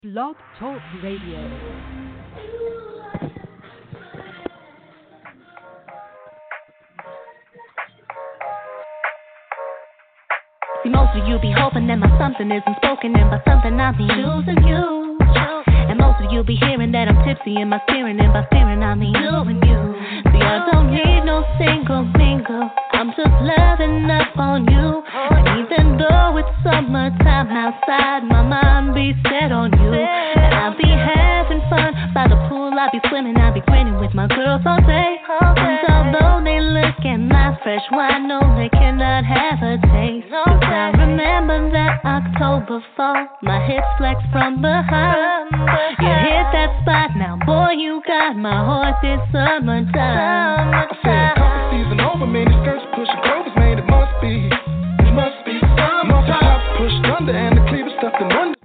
Blog Talk Radio. See, most of you be hoping that my something isn't spoken, and by something I mean choosing you. And most of you be hearing that I'm tipsy in my steering, and by steering I mean you and you. See, I don't need no single mingle, I'm just loving up on you. And even though it's summertime outside, my mind be set on you. And I'll be having fun by the pool, I'll be swimming, I'll be grinning with my girls all day. And although they look at my fresh wine, no, they cannot have a taste. 'Cause I remember that October fall, my hips flex from behind. You hit that spot now, boy, you got my heart this summertime. I said, couple season over, mini skirts pushing clovers, man, it must be summertime. Muscle tops pushed under and the cleavage stuffed in under.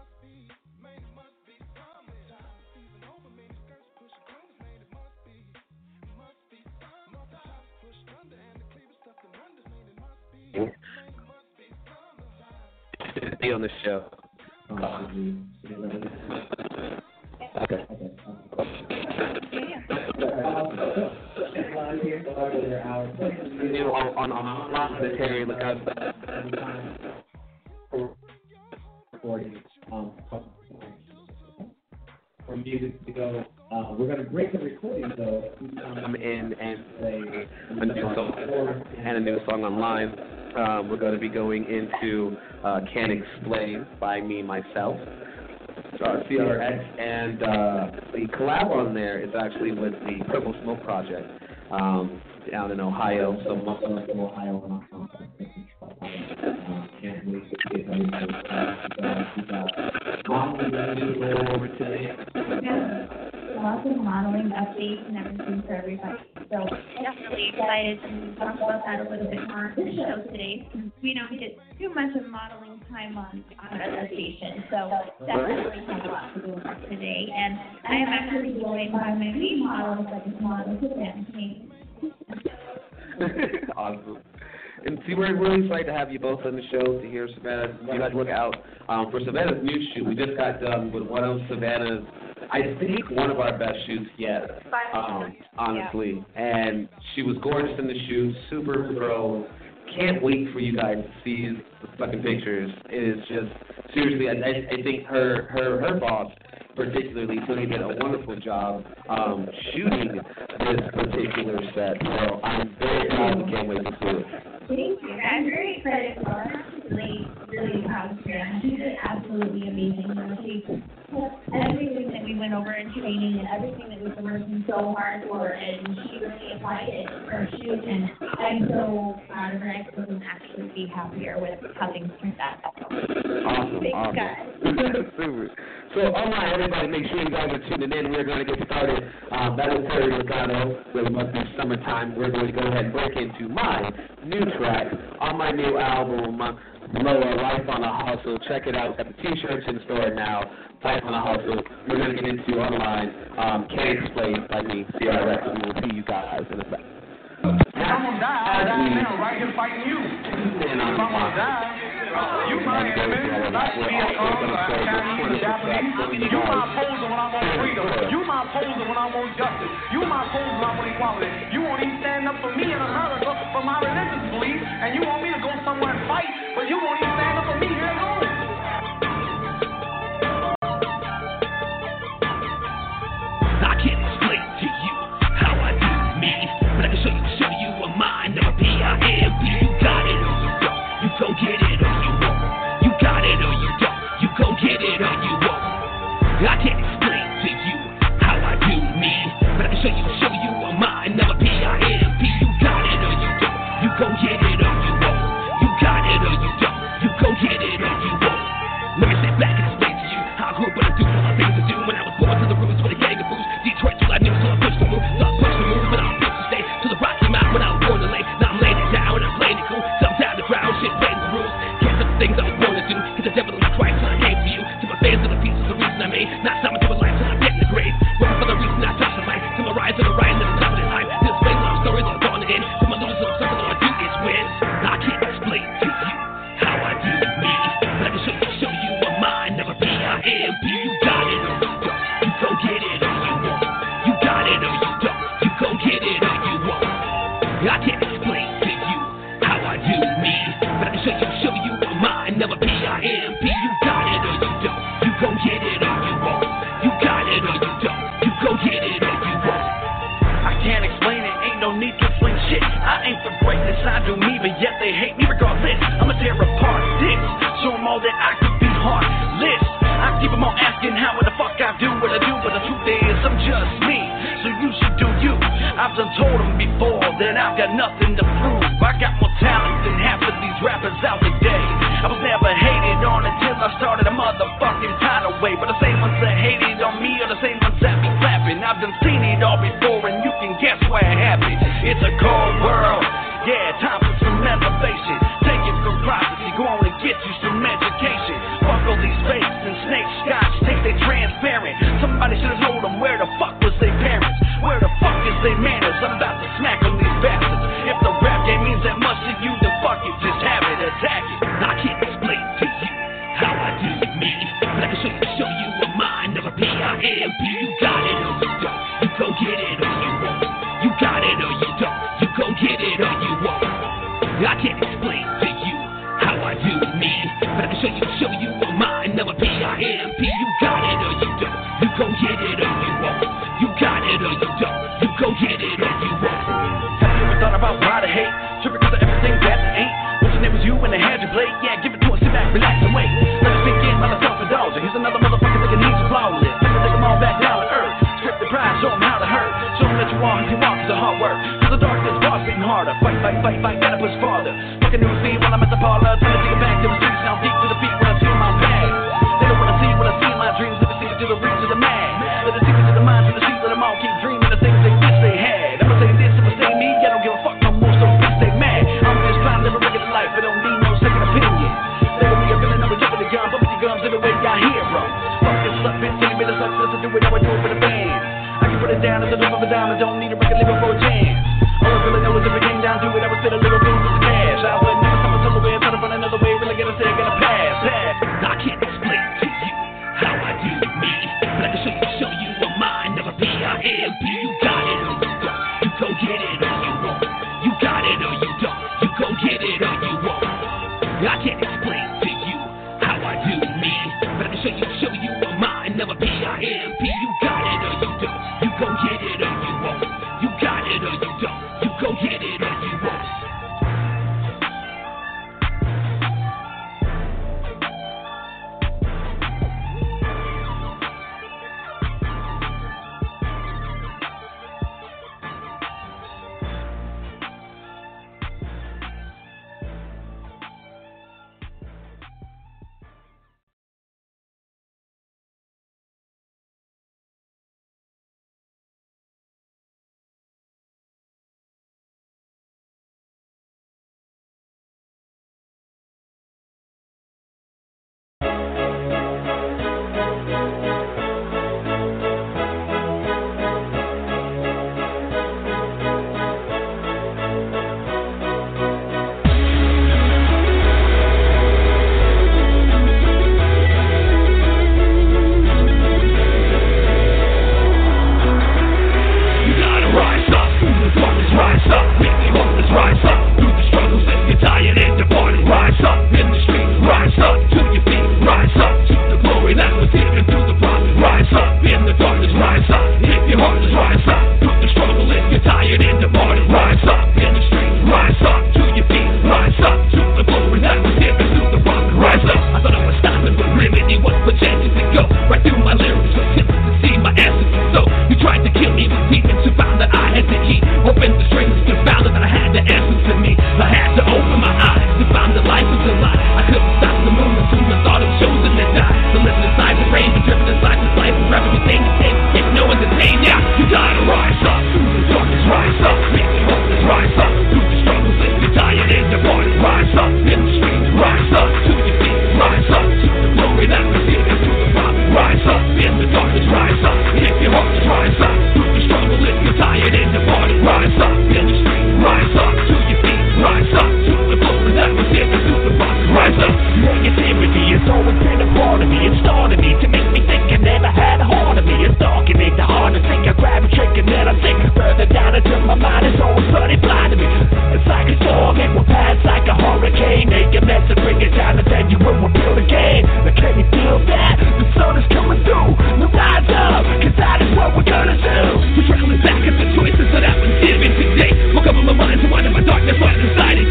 Be on the show. Okay. On the Terry, look out. For music to go, we're going to break the recording though. Come in and play a new song online. We're going to be going into Can't Explain by Me Myself, CRX, and the collab on there is actually with the Purple Smoke Project down in Ohio. So Ohio. Can't wait to get over today. Lots of modeling updates and everything for everybody. So definitely excited to talk about that a little bit more on the show today, since we don't get too much of modeling time on our station. So definitely have a lot to do with that today. And I am actually joined by my lead model, second model, Savannah. Awesome. And see, we're really excited to have you both on the show to hear Savannah. You guys look out for Savannah's new shoot. We just got done with one of Savannah's, I think, one of our best shoots yet, honestly. Yeah. And she was gorgeous in the shoot, super pro. Can't wait for you guys to see the fucking pictures. It is just, seriously, I think her boss, particularly, Tony, did a wonderful job shooting this particular set. So I'm very proud and can't wait to see it. Thank you. I'm very excited for her. Really proud of her. She did absolutely amazing. She took everything that we went over in training and everything that we've been working so hard for, and she really applied it for her shoot. And I'm so proud of her. I couldn't actually be happier with how things turned out. Awesome. Thanks, guys. Super. So, online, everybody, make sure you guys are tuning in. We're going to get started. That was Terry Logano. It must be summertime. We're going to go ahead and break into my new track on my new album, Lower Life on a Hustle. Check it out. Got the t-shirts in store now. Life on a Hustle. We're going to get into online. Can't Explain by me, CRX. We will see you guys in a second. I'm gonna die now, right here fighting you. If I'm gonna die, you my enemy, not Vietnam, Chinese, Japanese. You my opposer when I'm on freedom. You my opposer when I'm on justice. You my opposer when I'm on equality. You won't even stand up for me in America for my religious beliefs, and you want me to go somewhere and fight, but you won't even stand up for me here at home. I can't explain to you how I do me, but I can show you a mind of a P-I-M-P. You got it or you don't. You gon' get it or you won't. You got it or you don't. You gon' get it or you won't. I can't explain to you how I do me, but I can show you a mind of a P-I-M-P. You got it or you don't. You gon' get it or you won't. You got it or you don't. You gon' get it or you won't. Let me sit back and explain to you how I grew up, what I do, all the things I do. When I was born to the roots with a gang of boots, Detroit till I knew, so I pushed the move, so I pushed the move, but I was supposed to stay to the Rocky Mountain when I was born to lay. Now I'm laying it down and I'm playing it cool, so I'm down the ground, shit, bang the rules. Can't do the things I was born to do, cause the devil is Christ when I came for you. To my fans and the pieces, the reason I made, not something to a life till I get in the grave. Working for the reason I touch the light, to my rise and the rise and the top of the hype. This plain love story, love on the end, to my losers, something all I do is win. I can't explain to you how I do me, but I can show you a mind of a P-I-M-P. I do me, but yet they hate me regardless. I'ma tear apart this, show them all that I could be heartless. I keep them all asking how the fuck I do what I do, but the truth is I'm just me, so you should do you. I've done told them before that I've got nothing to prove. I got more talent than half of these rappers out today. I was never hated on until I started a motherfucking tidal wave. But the same ones that hated on me are the same ones that be clapping. I've done seen it all before, and you can guess where it happened. It's a cold world, yeah, time for some elevation. Take it from prophecy, go on and get you some education. Fuck all these fakes and snake scotch, think they transparent. Somebody should have told them where the fuck was their parents. Where the fuck is their manners? I'm about to smack on these bastards. If the rap game means that much to you, then fuck it, just have it, attack it. I can't explain to you how I do me, but I can show you a mind of a P-I-M-P. You got it or you don't, you go get it or you won't. You got it or you don't, you go get it or you won't. I can't explain to you how I do me, but I can show you a mind of a P-I-M-P. You got it or you don't, you go get it or you won't. You got it or you don't, you go get it or you won't. Have you ever thought about why they hate? Tripping because of everything that they ain't. What's your name was you when they had your plate? Yeah, give it to us, sit back, relax and wait. Let us sink in while I self-indulge. Here's another motherfucker that needs a flawless. Let me take them all back down to earth. Strip the pride, show them how to hurt. Show them that you are who you are, cause the hard work. Cause the darkness bars beating harder. Fight, fight, fight, fight, gotta push farther. Fucking new feed while I'm at the parlor. Trying to take it back to the streets, now deep to the feet when I feel my bag. They don't wanna see what I see in my dreams. Let me see it to the reach of the man. Let it take it to the mind, to the sheet, let them all keep dreaming the things they wish they had. I'ma say this, I'ma say me, I don't give a fuck no more, so bitch they mad. I'm just trying to live a regular life, I don't need no second opinion. Label me a villain, I'm a jumping the gun, bumping your gums every way I hear them. Fuck this suck, bitch, take me to success, I do it how I do it for the fans. I can put it down as a drop of a dime, I don't need a record label for a chance. All I really know is if it came down to it, I would spit a little bit of cash. I would never come a way, try to find another way, really gotta say I gotta pass. I can't explain to you how I do me, but I can show you a mind of a P-I-M-P. You got it or you don't, you go get it or you won't. You got it or you don't, you go get it or you won't. I can't explain to you how I do me, but I can show you a mind of a P-I-M-P. You got it or you don't, you go get it or you won't. You got it or you don't, you go get it or you won't. Back at the choices that I've been given today. Woke up in my mind to wind up my darkness right inside it.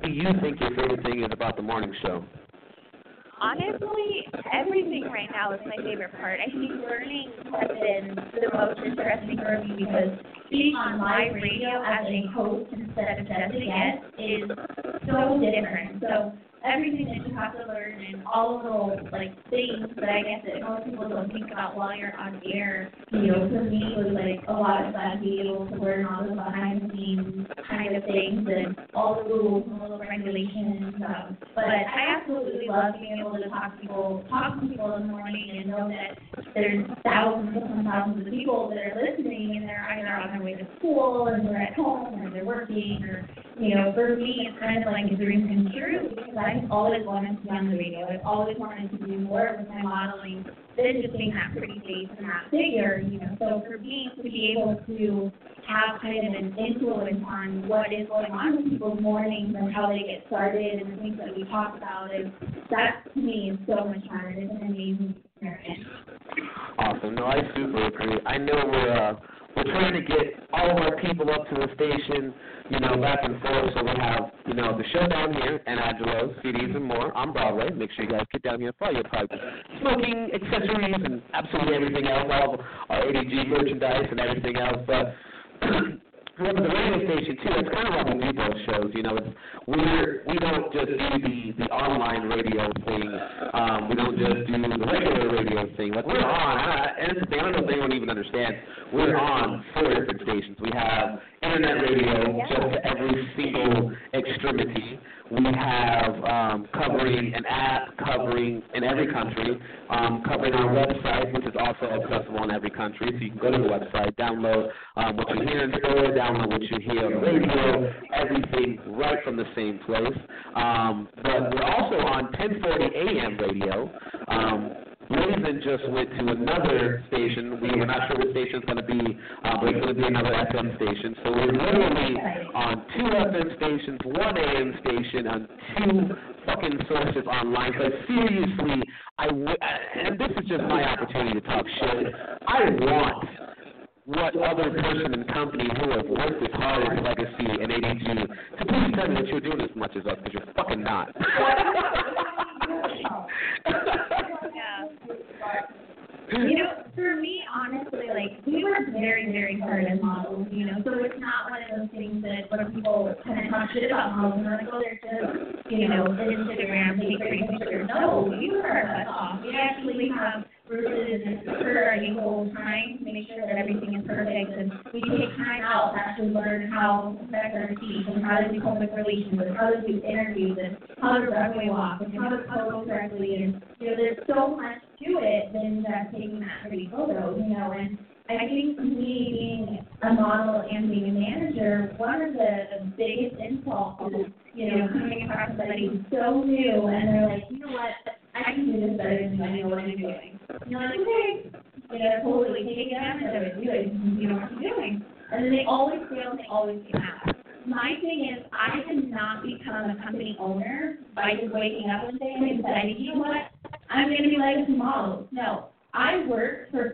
do you think your favorite thing is about the morning show? Honestly, everything right now is my favorite part. I think learning has been the most interesting for me because being on live radio as a host instead of just a guest is so different. So everything that you have to learn and all the little things that I guess that most people don't think about while you're on air, for me was a lot of fun being able to learn all the behind the scenes kind of things and all the rules and little regulations. But I absolutely love being able to talk to people in the morning and know that there's thousands upon thousands of people that are listening and they're either on their way to school or they're at home or they're working or for me it's kind of like a dream come true because I've always wanted to be on the radio. I've always wanted to do more with my modeling than just being that pretty face and that figure, So for me to be able to have kind of an influence on what is going on in people's mornings and how they get started and the things that we talk about, that to me is so much fun. It's an amazing experience. Awesome. No, I super agree. I know we're trying to get all of our people up to the station, back and forth. So we have, the show down here and Angelo, CDs and more on Broadway. Make sure you guys get down here for your products, smoking accessories and absolutely everything else, all of our ADG merchandise and everything else. But we have the radio station too. It's kind of like we do both shows. We don't just do the online radio thing. We don't just do the regular radio thing. We're on, and it's, I don't know if anyone even understands. We're on 4 different stations. We have internet radio just to every single extremity. We have covering an app, covering in every country, covering our website, which is also accessible in every country. So you can go to the website, download what you hear in store, download what you hear on the radio, everything right from the same place. But we're also on 1040 AM radio. Blazin just went to another station. We're not sure what station it's going to be, but it's going to be another FM station. So we're literally on 2 FM stations, 1 AM station, on 2 fucking sources online. But seriously, and this is just my opportunity to talk shit. I want what other person and company who have worked as hard as Legacy and ADG to please tell me that you're doing as much as us, because you're fucking not. For me, honestly, we work very, very hard as models, so it's not one of those things that when people kind of talk shit about models and they're like, oh, they're just, Instagram, take great pictures. No, we work our butts off. We actually have rooted in the whole time to make sure that everything is perfect, and we take time out to actually learn how to affect our teeth and how to do public relations and how to do interviews and how to runway walk and how to pose correctly, and there's so much to it than just taking that pretty photo, and I think for me, being a model and being a manager, one of the biggest insults is, coming across somebody who's so new and they're like, you know what, I can do this better than you, I know what I'm doing. And you're like, okay, totally take advantage of it, do it, you know what you're doing. And then they always fail and they always get mad. My thing is, I did not become a company owner by just waking up one day and deciding, you know what, I'm going to be Legacy Models. No, I worked for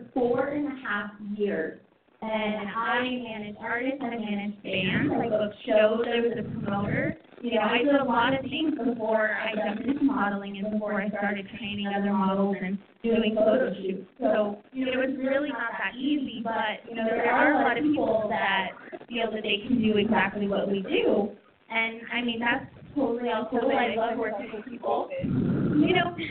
4.5 years, and I managed artists, I managed bands, I booked shows, I was a promoter. I did a lot of things before I jumped into modeling and before I started training other models and doing photo shoots. So, it was really not that easy, but, there are a lot of people that feel that they can do exactly what we do. And, that's totally cool. I love working with people. And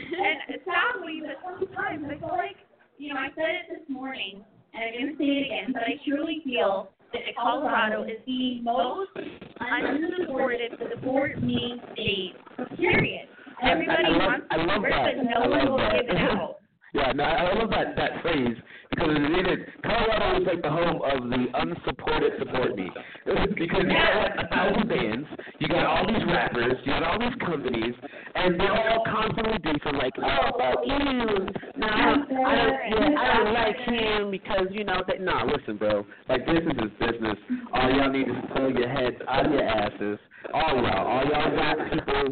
sadly, but sometimes I feel like, I said it this morning, and I'm going to say it again, but I truly feel that Colorado is the most unsupported support me state, period. Everybody wants to support, but no one will give it out. Yeah, no, I love that phrase, because it is, Colorado is like the home of the unsupported support me. Because you got 1,000 bands, you got all these rappers, you got all these companies, and they're all constantly beefing like, oh, fuck you, no, I don't like him because, nah, listen, bro, this is his business. All y'all need is to pull your heads out of your asses. All y'all got people watching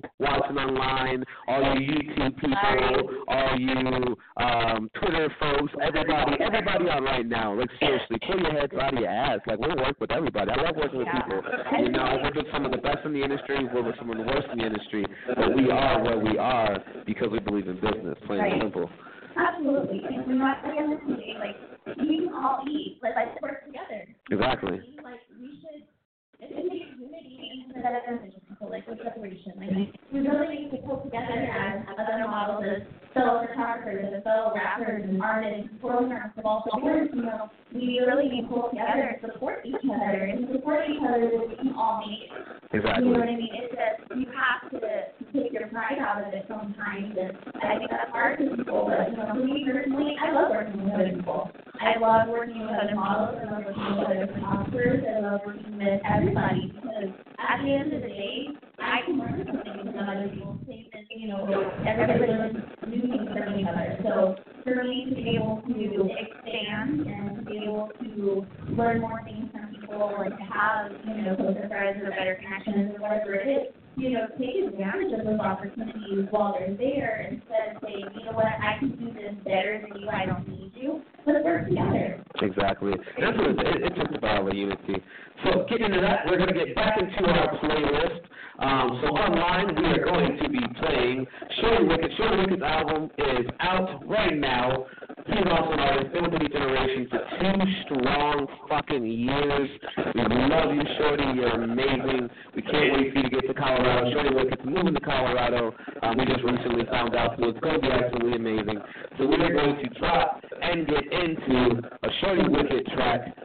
watching online, all you YouTube people, all you Twitter folks, everybody on right now. Like, seriously, pull your heads out of your ass. Like, we'll work with everybody. I love working with people. You know, I work with some of the best in the industry, work with some of the worst in the industry, but we are where we are because we believe in business, plain and simple. Absolutely. And we're not at the end of the day, like, we can all eat. Let's work together. Exactly. Like, we should, it's a unity instead of division, like, with separation. Like, we really need to pull together as other models, as fellow photographers, as fellow rappers, and artists, and performers of all sorts. You know, we really need to pull together and support each other, and support each other so we can all make it. Exactly. You know what I mean? It's just, you have to take your pride out of it sometimes, and I think that's hard for people, but, you know, for me personally, I love working with other people. I love working with other models, I love working with other photographers, I love working with everybody, because at the end of the day, I can learn something from other people, same as, you know, everybody learns new things from each other. So for me to be able to expand and to be able to learn more things from people and to have, you know, closer friends or better connections or whatever it is, you know, take advantage of those opportunities while they're there instead of saying, you know what, I can do this better than you, I don't need you. Let's work together. Exactly. That's what it's just about unity. So getting into that, we're going to get back into our playlist. So online, we are going to be playing Shorty Wicked. Shorty Wicked's album is out right now. He's also an artist, been with the new generation for 2 strong fucking years. We love you, Shorty. You're amazing. We can't wait for you to get to Colorado. Shorty Wicked's moving to Colorado. We just recently found out, so it's going to be absolutely amazing. So we are going to drop and get into a Shorty Wicked track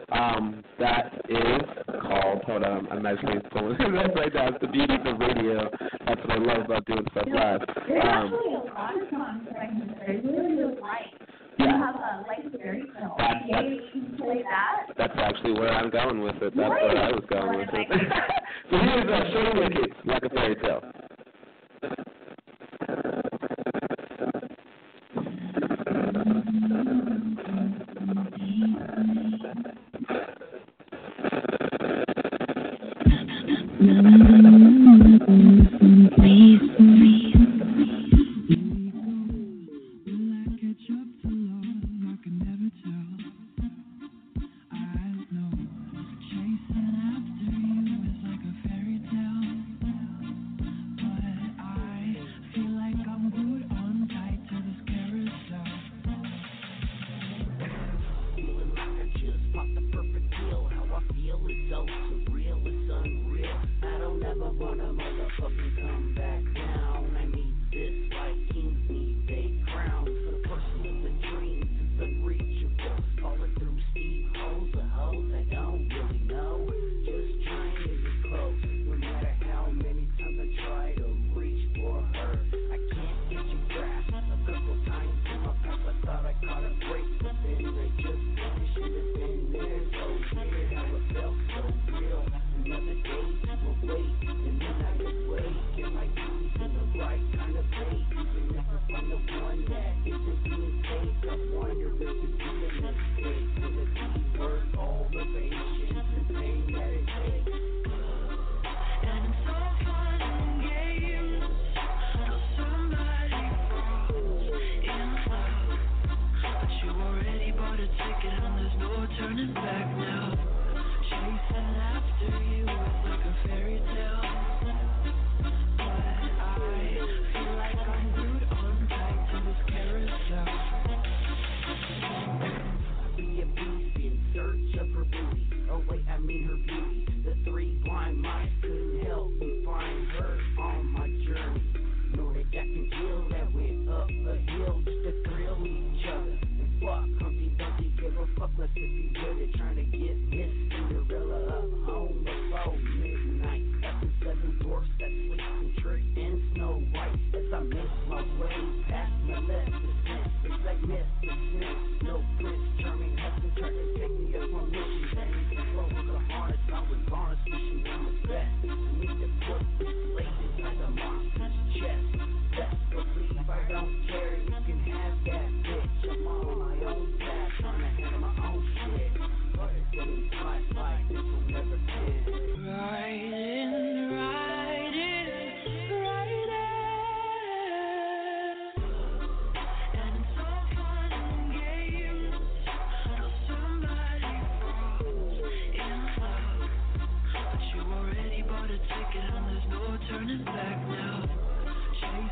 that is called, hold on, I'm not saying someone, that's right now, it's the beauty of the radio. That's what I love about doing stuff live. There's actually a lot of songs that I can say really like. You have a Like a Fairy Tale. You can play that. That's actually where I'm going with it. That's where I was going with it. So here's Shorty Wicked, Like a Fairy Tale.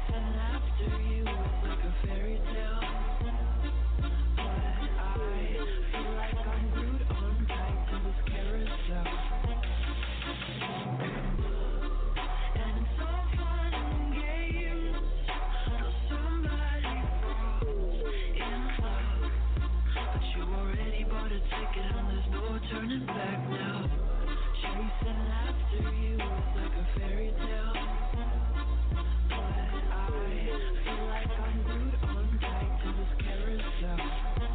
Turning back now, chasing after you is like a fairy tale. But I feel like I'm glued on tight to this carousel.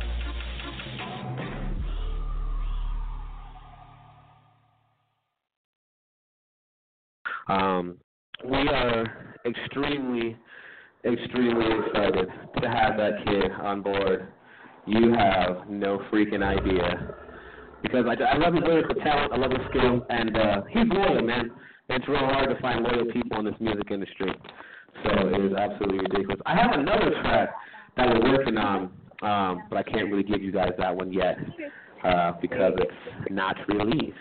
We are extremely excited to have that kid on board. You have no freaking idea. Because I love his lyrical talent, I love his skill, and he's loyal, man. It's real hard to find loyal people in this music industry. So it is absolutely ridiculous. I have another track that we're working on, but I can't really give you guys that one yet because it's not released.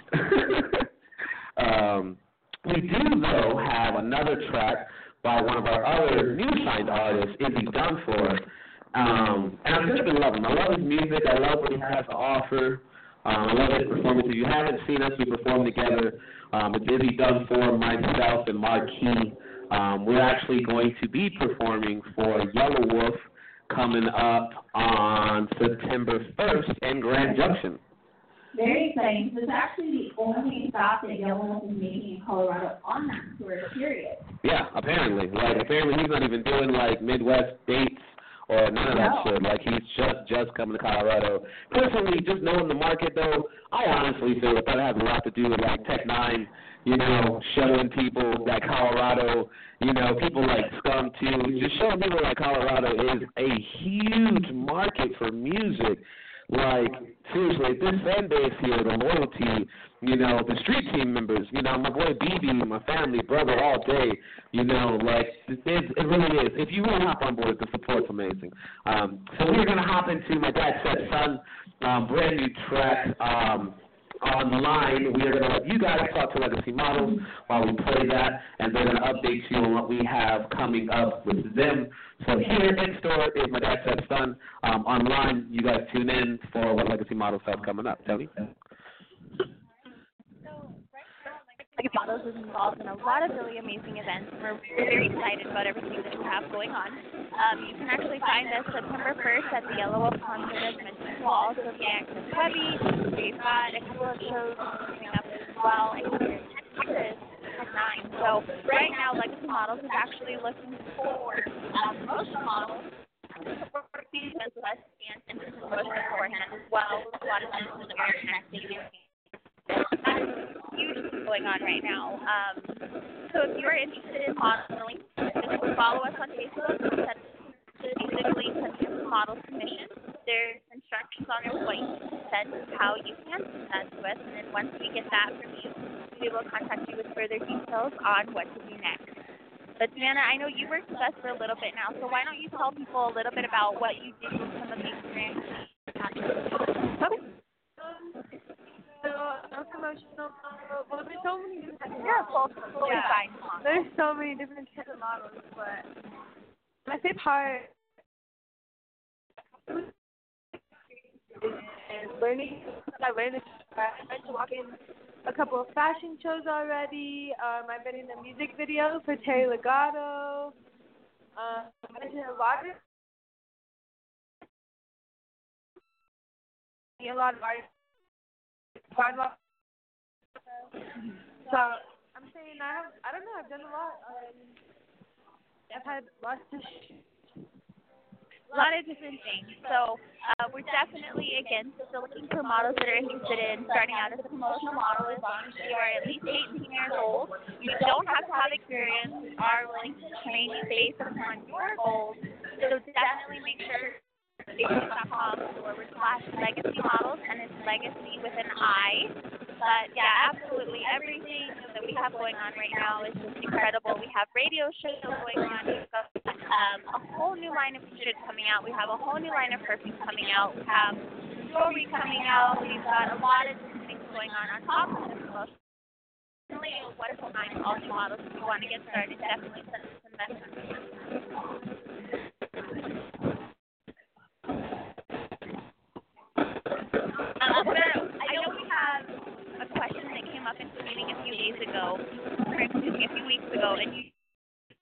We do, though, have another track by one of our other new signed artists, Izzy Dunfor. And I've just been loving him. I love his music. I love what he has to offer. I love his performance. If you haven't seen us, we perform together with Izzy Dunfor, myself, and Marquis. We're actually going to be performing for Yellow Wolf coming up on September 1st in Grand Junction. Very exciting. This is actually the only stop that Yellow Wolf is making in Colorado on that tour, period. Yeah, apparently. Apparently he's not even doing, Midwest dates or none of that shit. He's just coming to Colorado. Personally, just knowing the market, though, I honestly feel that has a lot to do with, Tech Nine, showing people that Colorado, people like Scum, too, just showing people that Colorado is a huge market for music. Seriously, this fan base here, the loyalty, the street team members, my boy BB, my family, brother, all day, it really is. If you want to hop on board, the support's amazing. So we're going to hop into My Dad Said Son, brand new track, online. We are going to let you guys talk to Legacy Models while we play that, and they're going to update you on what we have coming up with them. So here in store is My Dad Said Son. Online, you guys tune in for what Legacy Models have coming up. Tell me. Legacy Models is involved in a lot of really amazing events. We're very excited about everything that we have going on. You can actually find us September 1st at the Yellow Wolf concert, as mentioned. We'll also be at Chris Webby. We've got a couple of shows coming up as well, and here in Texas at 9. So right now, Legacy Models is actually looking for promotion models to support these events with us and to promotion beforehand as well. A lot of businesses that we're connecting with. That's huge going on right now. So if you're interested in modeling, just follow us on Facebook. Basically, Country Model Commission. There's instructions on there what you can send, how you can send that to us, and then once we get that from you, we will contact you with further details on what to do next. But Savannah, I know you worked with us for a little bit now, so why don't you tell people a little bit about what you did with some of the experiences? Promotional model. Well, there's so many different Fine. There's so many different types of models, but my favorite part is learning. I learned to walk in a couple of fashion shows already. I've been in a music video for Terry Legato. I've been in a lot of artists. So I'm saying I don't know. I've done a lot. I've had lots of a lot of different things. So we're definitely, again, still looking for models that are interested in starting out as a promotional model as long as you are at least 18 years old. You don't have to have experience. We are willing to train you based upon your goals. So definitely make sure Facebook.com/legacy models, and it's legacy with an I. But yeah, absolutely. Everything that we have going on right now is just incredible. We have radio shows going on. We've got a whole new line of t-shirts coming out. We have a whole new line of perfumes coming out. We have jewelry coming out. We've got a lot of different things going on top of this promotion. Really a wonderful time. All new models. If you want to get started, definitely send us a message.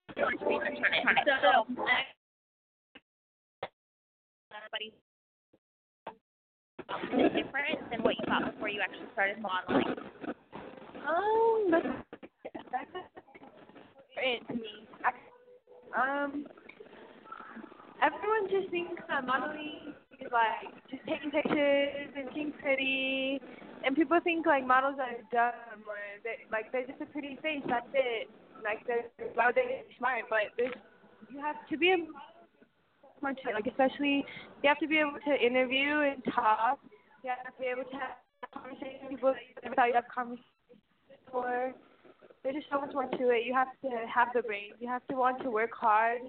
research on it. So, everybody is different than what you thought before you actually started modeling. That's important to me. Everyone just thinks that modeling is like just taking pictures and looking pretty, and people think like models are dumb or they're just a pretty face. That's it. Like they're smart, but you have to be more to it. Like especially you have to be able to interview and talk. You have to be able to have conversations with people that you never thought you'd have conversations before. There's just so much more to it. You have to have the brains. You have to want to work hard.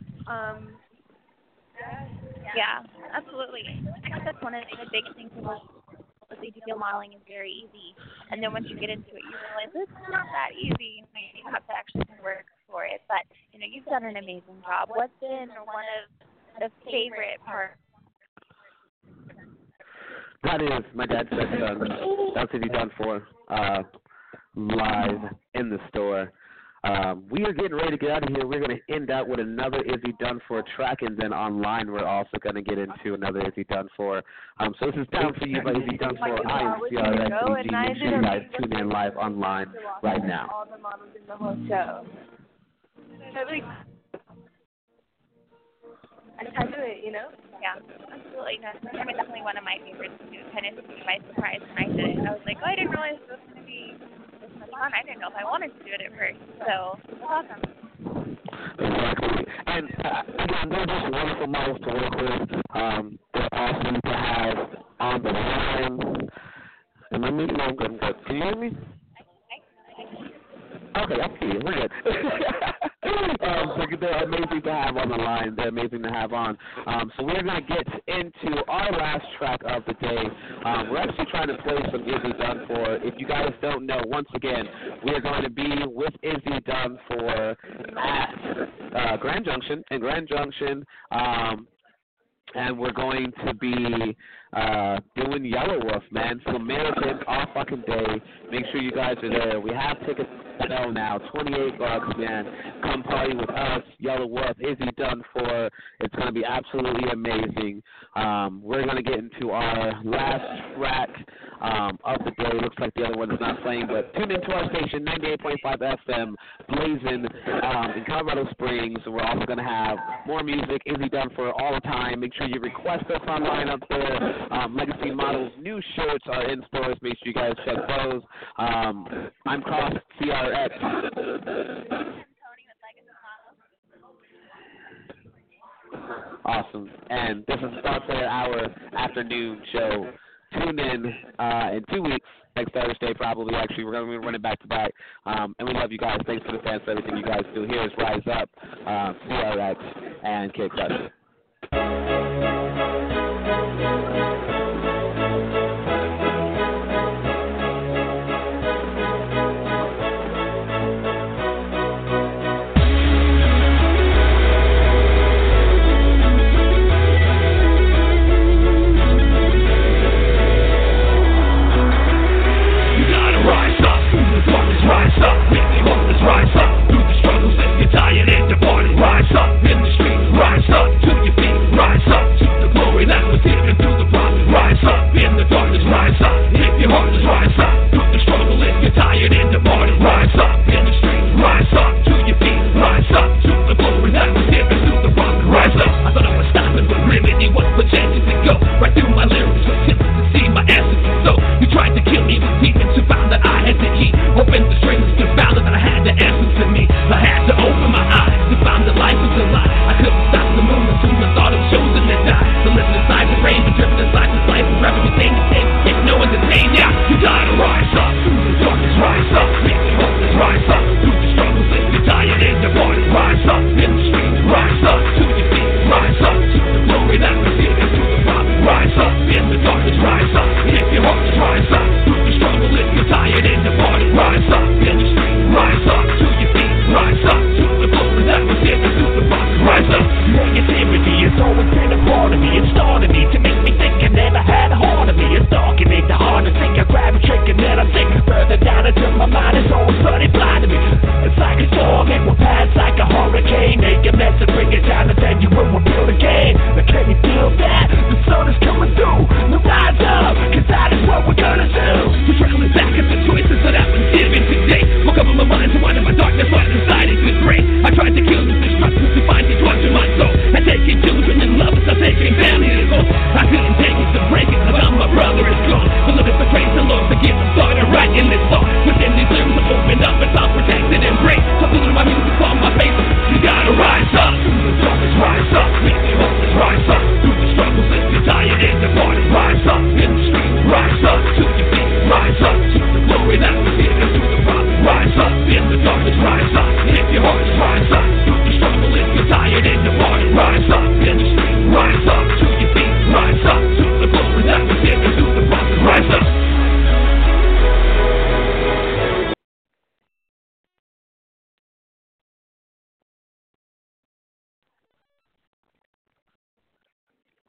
Yeah, absolutely. I think that's one of the big things about digital modeling is very easy. And then once you get into it, you realize it's not that easy. You have to actually work for it. But, you've done an amazing job. What's been one of the favorite parts? That is, my dad said, that's what he done for live in the store. We are getting ready to get out of here. We're going to end out with another Izzy Done For track, and then online we're also going to get into another Izzy Done For. So this is Down For You by Izzy Done For. I am CRXEG. Make sure you guys tune in live online right now. All the models in the whole show. I can't do it, Yeah, absolutely. No, I mean, definitely one of my favorites. It kind of took me by surprise when I did it. I was like, I didn't realize it was going to be this much fun. I didn't know if I wanted to do it at first. So, it's awesome. Exactly. And again, they're just wonderful models to work with. They're awesome to have on the line. Am I muted? I'm good. Can you hear me? Okay, I see you. We're good. So they're amazing to have on the line. They're amazing to have on. So we're going to get into our last track of the day. We're actually trying to play some Izzy Done For. If you guys don't know, once again, we're going to be with Izzy Done For at Grand Junction. In Grand Junction, and we're going to be doing Yellow Wolf, man. So marathon all fucking day. Make sure you guys are there. We have tickets now, $28, man. Come party with us, Yellow Wolf, Izzy Done For. It's going to be absolutely amazing. We're going to get into our last track of the day. Looks like the other one is not playing, but tune into our station, 98.5 FM, blazing in Colorado Springs. We're also going to have more music, Izzy Done For all the time. Make sure you request us online up there. Legacy Models new shirts are in stores. Make sure you guys check those. I'm Cross, CRX. Awesome. And this is Star Player Hour afternoon show. Tune in 2 weeks, next Thursday probably. Actually, we're going to be running back to back. And we love you guys. Thanks for the fans for everything you guys do. Here is Rise Up, CRX, and Kid Crush.